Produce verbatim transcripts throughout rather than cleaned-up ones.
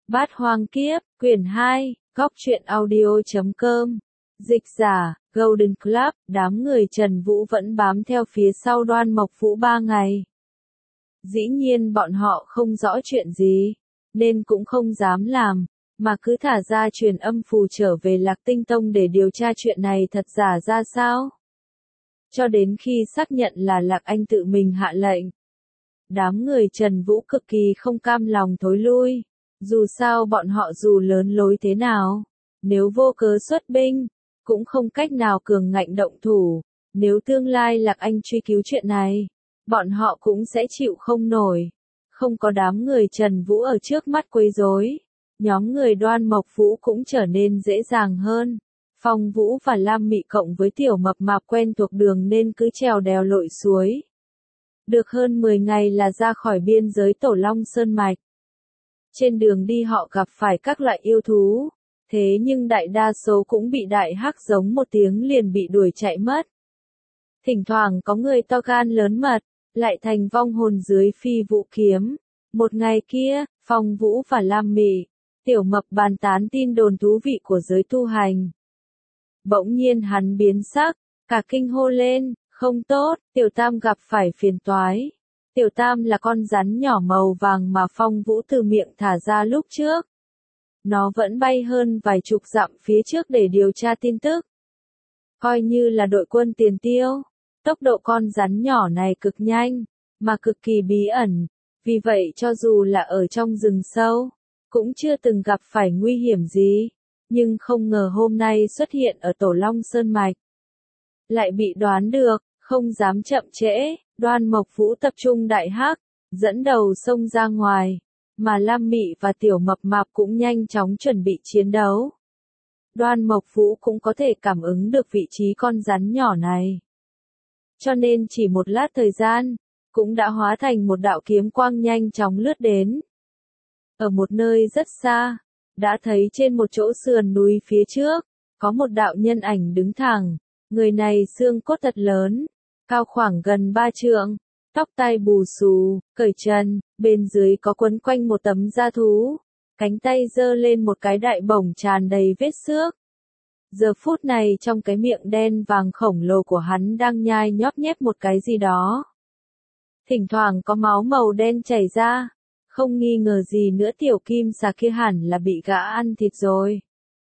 Bát Hoang Kiếp, quyển hai, góc truyện audio chấm com. Dịch giả, Golden Club, đám người Trần Vũ vẫn bám theo phía sau Đoan Mộc Vũ ba ngày. Dĩ nhiên bọn họ không rõ chuyện gì, nên cũng không dám làm, mà cứ thả ra truyền âm phù trở về Lạc Tinh Tông để điều tra chuyện này thật giả ra sao. Cho đến khi xác nhận là Lạc Anh tự mình hạ lệnh. Đám người Trần Vũ cực kỳ không cam lòng thối lui. Dù sao bọn họ dù lớn lối thế nào, nếu vô cớ xuất binh, cũng không cách nào cường ngạnh động thủ. Nếu tương lai Lạc Anh truy cứu chuyện này, bọn họ cũng sẽ chịu không nổi. Không có đám người Trần Vũ ở trước mắt quấy rối, nhóm người Đoan Mộc Vũ cũng trở nên dễ dàng hơn. Phong Vũ và Lam Mị cộng với Tiểu Mập Mạp quen thuộc đường nên cứ trèo đèo lội suối. Được hơn mười ngày là ra khỏi biên giới Tổ Long Sơn Mạch. Trên đường đi họ gặp phải các loại yêu thú, thế nhưng đại đa số cũng bị đại hắc giống một tiếng liền bị đuổi chạy mất. Thỉnh thoảng có người to gan lớn mật, lại thành vong hồn dưới phi vũ kiếm. Một ngày kia, Phong Vũ và Lam Mị, Tiểu Mập bàn tán tin đồn thú vị của giới tu hành. Bỗng nhiên hắn biến sắc, cả kinh hô lên, không tốt, Tiểu Tam gặp phải phiền toái. Tiểu Tam là con rắn nhỏ màu vàng mà Phong Vũ từ miệng thả ra lúc trước. Nó vẫn bay hơn vài chục dặm phía trước để điều tra tin tức. Coi như là đội quân tiền tiêu, tốc độ con rắn nhỏ này cực nhanh, mà cực kỳ bí ẩn, vì vậy cho dù là ở trong rừng sâu, cũng chưa từng gặp phải nguy hiểm gì, nhưng không ngờ hôm nay xuất hiện ở Tổ Long Sơn Mạch. Lại bị đoán được, không dám chậm trễ. Đoan Mộc Vũ tập trung đại hắc, dẫn đầu xông ra ngoài, mà Lam Mị và Tiểu Mập Mạp cũng nhanh chóng chuẩn bị chiến đấu. Đoan Mộc Vũ cũng có thể cảm ứng được vị trí con rắn nhỏ này. Cho nên chỉ một lát thời gian, cũng đã hóa thành một đạo kiếm quang nhanh chóng lướt đến. Ở một nơi rất xa, đã thấy trên một chỗ sườn núi phía trước, có một đạo nhân ảnh đứng thẳng, người này xương cốt thật lớn. Cao khoảng gần ba trượng, tóc tai bù xù, cởi trần, bên dưới có quấn quanh một tấm da thú, cánh tay giơ lên một cái đại bổng tràn đầy vết xước. Giờ phút này trong cái miệng đen vàng khổng lồ của hắn đang nhai nhóp nhép một cái gì đó. Thỉnh thoảng có máu màu đen chảy ra, không nghi ngờ gì nữa tiểu kim xà kia hẳn là bị gã ăn thịt rồi.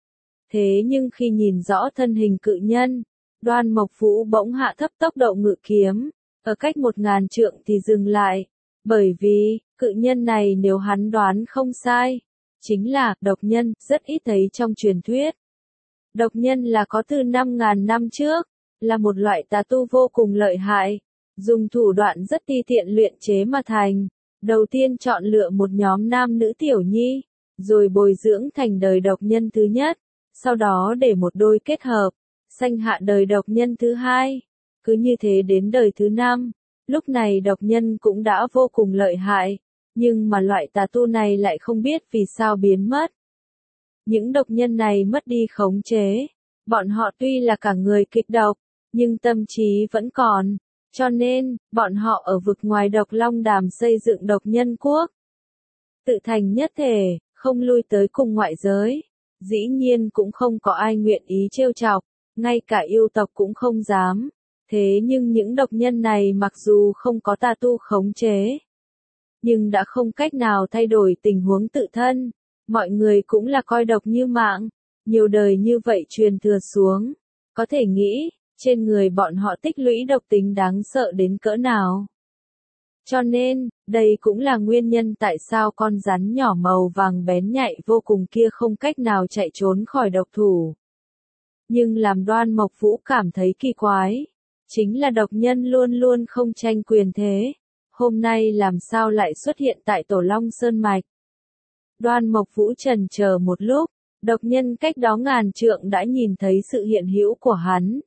Thế nhưng khi nhìn rõ thân hình cự nhân, Đoan Mộc Vũ bỗng hạ thấp tốc độ ngự kiếm, ở cách một ngàn trượng thì dừng lại, bởi vì, cự nhân này nếu hắn đoán không sai, chính là độc nhân, rất ít thấy trong truyền thuyết. Độc nhân là có từ năm ngàn năm trước, là một loại tà tu vô cùng lợi hại, dùng thủ đoạn rất ti tiện luyện chế mà thành. Đầu tiên chọn lựa một nhóm nam nữ tiểu nhi, rồi bồi dưỡng thành đời độc nhân thứ nhất, sau đó để một đôi kết hợp, sanh hạ đời độc nhân thứ hai. Cứ như thế đến đời thứ năm, lúc này độc nhân cũng đã vô cùng lợi hại, nhưng mà loại tà tu này lại không biết vì sao biến mất. Những độc nhân này mất đi khống chế, bọn họ tuy là cả người kịch độc, nhưng tâm trí vẫn còn, cho nên, bọn họ ở vực ngoài Độc Long Đàm xây dựng độc nhân quốc. Tự thành nhất thể, không lui tới cùng ngoại giới, dĩ nhiên cũng không có ai nguyện ý trêu chọc. Ngay cả yêu tộc cũng không dám. Thế nhưng những độc nhân này mặc dù không có tà tu khống chế, nhưng đã không cách nào thay đổi tình huống tự thân. Mọi người cũng là coi độc như mạng. Nhiều đời như vậy truyền thừa xuống. Có thể nghĩ, trên người bọn họ tích lũy độc tính đáng sợ đến cỡ nào. Cho nên, đây cũng là nguyên nhân tại sao con rắn nhỏ màu vàng bén nhạy vô cùng kia không cách nào chạy trốn khỏi độc thủ. Nhưng làm Đoan Mộc Vũ cảm thấy kỳ quái, chính là độc nhân luôn luôn không tranh quyền thế, hôm nay làm sao lại xuất hiện tại Tổ Long Sơn Mạch. Đoan Mộc Vũ chần chờ một lúc, độc nhân cách đó ngàn trượng đã nhìn thấy sự hiện hữu của hắn.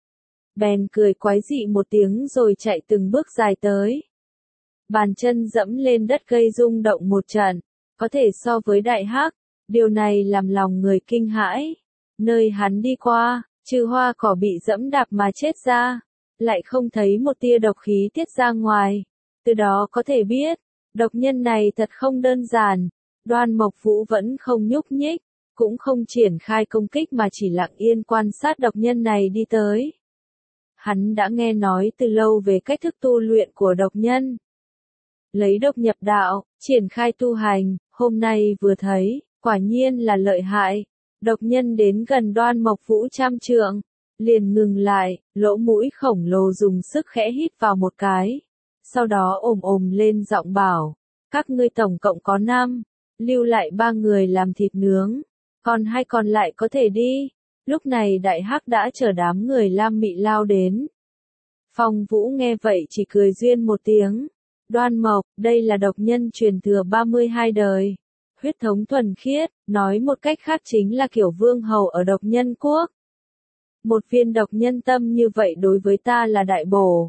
Bèn cười quái dị một tiếng rồi chạy từng bước dài tới. Bàn chân dẫm lên đất gây rung động một trận, có thể so với đại hắc, điều này làm lòng người kinh hãi. Nơi hắn đi qua, trừ hoa cỏ bị dẫm đạp mà chết ra, lại không thấy một tia độc khí tiết ra ngoài. Từ đó có thể biết, độc nhân này thật không đơn giản, Đoan Mộc Vũ vẫn không nhúc nhích, cũng không triển khai công kích mà chỉ lặng yên quan sát độc nhân này đi tới. Hắn đã nghe nói từ lâu về cách thức tu luyện của độc nhân. Lấy độc nhập đạo, triển khai tu hành, hôm nay vừa thấy, quả nhiên là lợi hại. Độc nhân đến gần Đoan Mộc Vũ trăm trượng, liền ngừng lại, lỗ mũi khổng lồ dùng sức khẽ hít vào một cái. Sau đó ồm ồm lên giọng bảo, các ngươi tổng cộng có năm, lưu lại ba người làm thịt nướng, còn hai còn lại có thể đi. Lúc này Đại Hắc đã chở đám người Lam Mị lao đến. Phong Vũ nghe vậy chỉ cười duyên một tiếng. Đoan Mộc, đây là độc nhân truyền thừa ba mươi hai đời. Huyết thống thuần khiết, nói một cách khác chính là kiểu vương hầu ở độc nhân quốc. Một viên độc nhân tâm như vậy đối với ta là đại bổ.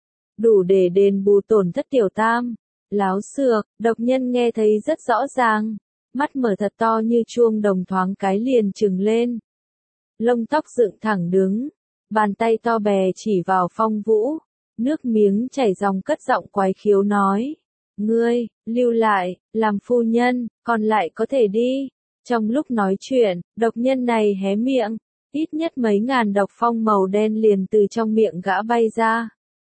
Đủ để đền bù tổn thất tiểu tam. Láo xược, độc nhân nghe thấy rất rõ ràng. Mắt mở thật to như chuông đồng thoáng cái liền trừng lên. Lông tóc dựng thẳng đứng. Bàn tay to bè chỉ vào Phong Vũ. Nước miếng chảy dòng cất giọng quái khiếu nói. Ngươi, lưu lại, làm phu nhân, còn lại có thể đi. Trong lúc nói chuyện, độc nhân này hé miệng. Ít nhất mấy ngàn độc phong màu đen liền từ trong miệng gã bay ra.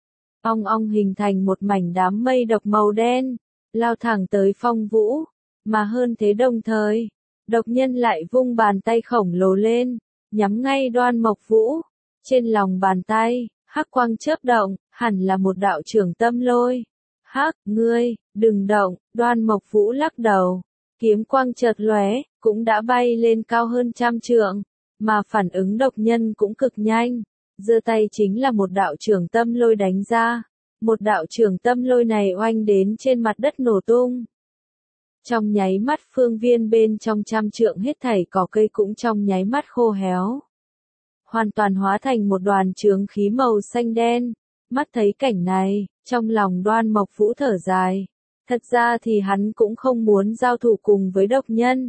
Ong ong hình thành một mảnh đám mây độc màu đen, lao thẳng tới Phong Vũ. Mà hơn thế đồng thời, độc nhân lại vung bàn tay khổng lồ lên, nhắm ngay Đoan Mộc Vũ. Trên lòng bàn tay, hắc quang chớp động, hẳn là một đạo trưởng tâm lôi. Hắc, ngươi, đừng động, Đoan Mộc Vũ lắc đầu. Kiếm quang chợt lóe, cũng đã bay lên cao hơn trăm trượng, mà phản ứng độc nhân cũng cực nhanh. Giơ tay chính là một đạo trưởng tâm lôi đánh ra. Một đạo trưởng tâm lôi này oanh đến trên mặt đất nổ tung. Trong nháy mắt phương viên bên trong trăm trượng hết thảy cỏ cây cũng trong nháy mắt khô héo. Hoàn toàn hóa thành một đoàn chướng khí màu xanh đen. Mắt thấy cảnh này, trong lòng Đoan Mộc Vũ thở dài. Thật ra thì hắn cũng không muốn giao thủ cùng với độc nhân.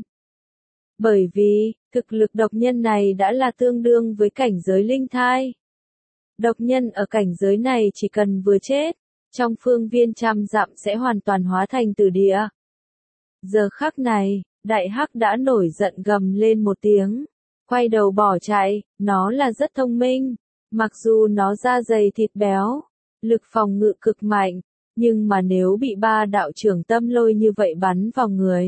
Bởi vì, thực lực độc nhân này đã là tương đương với cảnh giới linh thai. Độc nhân ở cảnh giới này chỉ cần vừa chết, trong phương viên trăm dặm sẽ hoàn toàn hóa thành tử địa. Giờ khắc này, Đại Hắc đã nổi giận gầm lên một tiếng, quay đầu bỏ chạy. Nó là rất thông minh, mặc dù nó da dày thịt béo, lực phòng ngự cực mạnh, nhưng mà nếu bị ba đạo trưởng tâm lôi như vậy bắn vào người,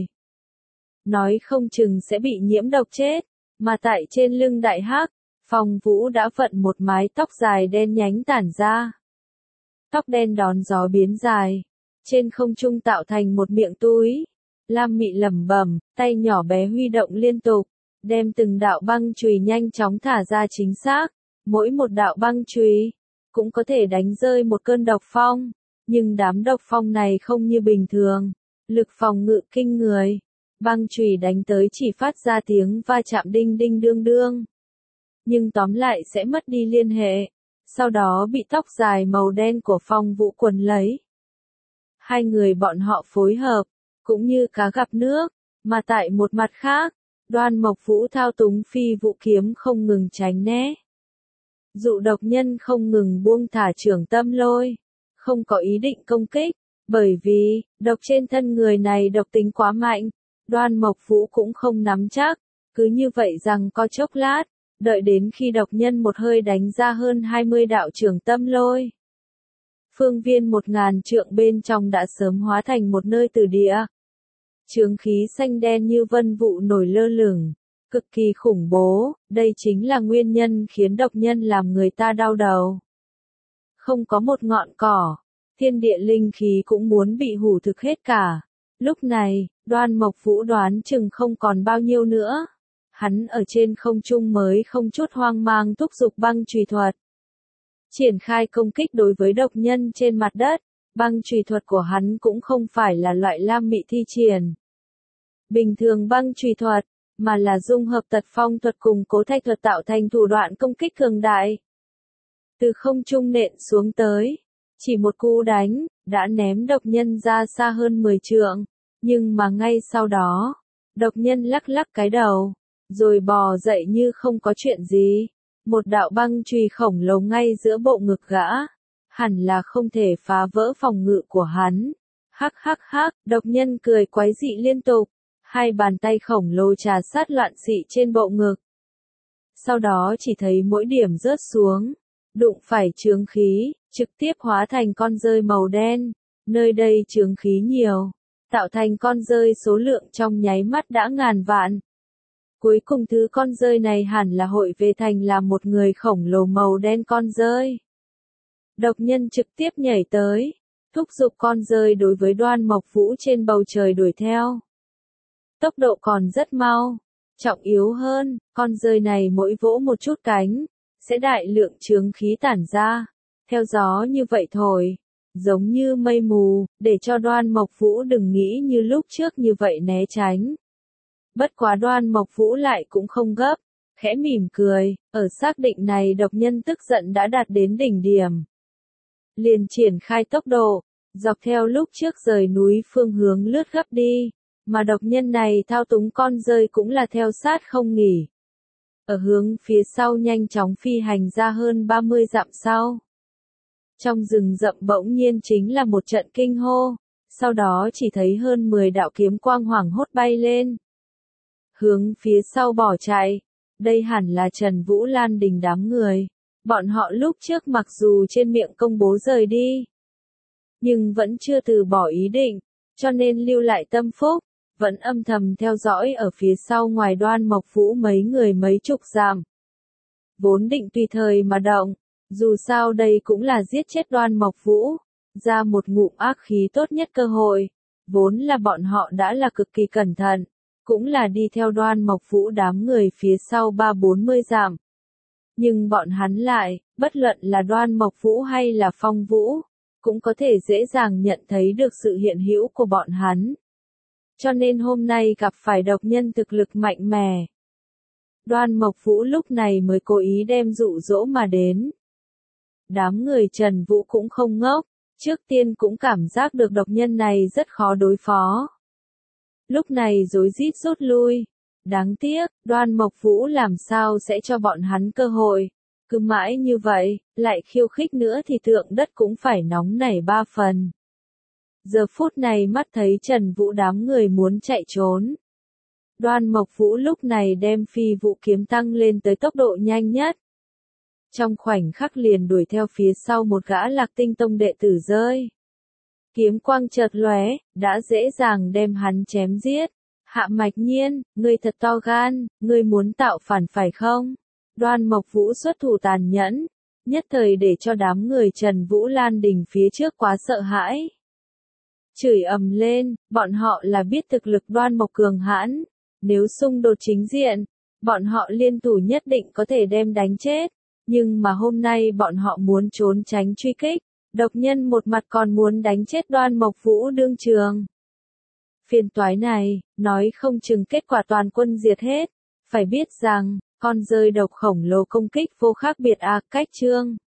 nói không chừng sẽ bị nhiễm độc chết. Mà tại trên lưng Đại Hắc, Phong Vũ đã vận một mái tóc dài đen nhánh tản ra. Tóc đen đón gió biến dài, trên không trung tạo thành một miệng túi. Lam Mị lẩm bẩm, tay nhỏ bé huy động liên tục, đem từng đạo băng chùy nhanh chóng thả ra chính xác. Mỗi một đạo băng chùy cũng có thể đánh rơi một cơn độc phong, nhưng đám độc phong này không như bình thường, lực phòng ngự kinh người. Băng chùy đánh tới chỉ phát ra tiếng va chạm đinh đinh đương đương, nhưng tóm lại sẽ mất đi liên hệ, sau đó bị tóc dài màu đen của Phong Vũ quấn lấy. Hai người bọn họ phối hợp, cũng như cá gặp nước, mà tại một mặt khác, Đoan Mộc Vũ thao túng phi vũ kiếm không ngừng tránh né. Dụ độc nhân không ngừng buông thả trưởng tâm lôi, không có ý định công kích, bởi vì, độc trên thân người này độc tính quá mạnh, Đoan Mộc Vũ cũng không nắm chắc, cứ như vậy rằng có chốc lát, đợi đến khi độc nhân một hơi đánh ra hơn hai mươi đạo trưởng tâm lôi. Phương viên một ngàn trượng bên trong đã sớm hóa thành một nơi tử địa. Chướng khí xanh đen như vân vụ nổi lơ lửng, cực kỳ khủng bố, đây chính là nguyên nhân khiến độc nhân làm người ta đau đầu. Không có một ngọn cỏ, thiên địa linh khí cũng muốn bị hủ thực hết cả. Lúc này, Đoan Mộc Vũ đoán chừng không còn bao nhiêu nữa. Hắn ở trên không trung mới không chút hoang mang thúc giục băng chùy thuật. Triển khai công kích đối với độc nhân trên mặt đất, băng chùy thuật của hắn cũng không phải là loại Lam Mị thi triển. Bình thường băng chùy thuật, mà là dung hợp tật phong thuật cùng cố thạch thuật tạo thành thủ đoạn công kích cường đại. Từ không trung nện xuống tới, chỉ một cú đánh, đã ném độc nhân ra xa hơn mười trượng, nhưng mà ngay sau đó, độc nhân lắc lắc cái đầu, rồi bò dậy như không có chuyện gì. Một đạo băng chùy khổng lồ ngay giữa bộ ngực gã, hẳn là không thể phá vỡ phòng ngự của hắn. Hắc hắc hắc, độc nhân cười quái dị liên tục, Hai bàn tay khổng lồ trà sát loạn xị trên bộ ngực. Sau đó chỉ thấy mỗi điểm rớt xuống, đụng phải chướng khí, trực tiếp hóa thành con dơi màu đen. Nơi đây chướng khí nhiều, tạo thành con dơi số lượng trong nháy mắt đã ngàn vạn. Cuối cùng thứ con dơi này hẳn là hội về thành là một người khổng lồ màu đen con dơi. Độc nhân trực tiếp nhảy tới, thúc giục con dơi đối với Đoan Mộc Vũ trên bầu trời đuổi theo. Tốc độ còn rất mau, trọng yếu hơn, con dơi này mỗi vỗ một chút cánh, sẽ đại lượng chướng khí tản ra, theo gió như vậy thổi, giống như mây mù, để cho Đoan Mộc Vũ đừng nghĩ như lúc trước như vậy né tránh. Bất quá Đoan Mộc Vũ lại cũng không gấp, khẽ mỉm cười, ở xác định này độc nhân tức giận đã đạt đến đỉnh điểm. Liền triển khai tốc độ, dọc theo lúc trước rời núi phương hướng lướt gấp đi, mà độc nhân này thao túng con dơi cũng là theo sát không nghỉ. Ở hướng phía sau nhanh chóng phi hành ra hơn ba mươi dặm sau. Trong rừng rậm bỗng nhiên chính là một trận kinh hô, sau đó chỉ thấy hơn mười đạo kiếm quang hoảng hốt bay lên. Hướng phía sau bỏ chạy, đây hẳn là Trần Vũ Lan Đình đám người. Bọn họ lúc trước mặc dù trên miệng công bố rời đi, nhưng vẫn chưa từ bỏ ý định, cho nên lưu lại tâm phúc, vẫn âm thầm theo dõi ở phía sau ngoài Đoan Mộc Vũ mấy người mấy chục dặm. Vốn định tùy thời mà động, dù sao đây cũng là giết chết Đoan Mộc Vũ, ra một ngụm ác khí tốt nhất cơ hội, vốn là bọn họ đã là cực kỳ cẩn thận, cũng là đi theo Đoan Mộc Vũ đám người phía sau ba bốn mươi dặm. Nhưng bọn hắn lại, bất luận là Đoan Mộc Vũ hay là Phong Vũ, cũng có thể dễ dàng nhận thấy được sự hiện hữu của bọn hắn. Cho nên hôm nay gặp phải độc nhân thực lực mạnh mẽ. Đoan Mộc Vũ lúc này mới cố ý đem dụ dỗ mà đến. Đám người Trần Vũ cũng không ngốc, trước tiên cũng cảm giác được độc nhân này rất khó đối phó. Lúc này rối rít rút lui. Đáng tiếc, Đoan Mộc Vũ làm sao sẽ cho bọn hắn cơ hội. Cứ mãi như vậy, lại khiêu khích nữa thì tượng đất cũng phải nóng nảy ba phần. Giờ phút này mắt thấy Trần Vũ đám người muốn chạy trốn. Đoan Mộc Vũ lúc này đem phi vũ kiếm tăng lên tới tốc độ nhanh nhất. Trong khoảnh khắc liền đuổi theo phía sau một gã Lạc Tinh Tông đệ tử rơi. Kiếm quang chợt lóe, đã dễ dàng đem hắn chém giết. Hạ Mạch Nhiên, ngươi thật to gan, ngươi muốn tạo phản phải không? Đoan Mộc Vũ xuất thủ tàn nhẫn, nhất thời để cho đám người Trần Vũ Lan Đình phía trước quá sợ hãi. Chửi ầm lên, bọn họ là biết thực lực Đoan Mộc cường hãn, nếu xung đột chính diện, bọn họ liên thủ nhất định có thể đem đánh chết, nhưng mà hôm nay bọn họ muốn trốn tránh truy kích, độc nhân một mặt còn muốn đánh chết Đoan Mộc Vũ đương trường. Phiền toái này, nói không chừng kết quả toàn quân diệt hết, phải biết rằng, con rơi độc khổng lồ công kích vô khác biệt à, cách chương.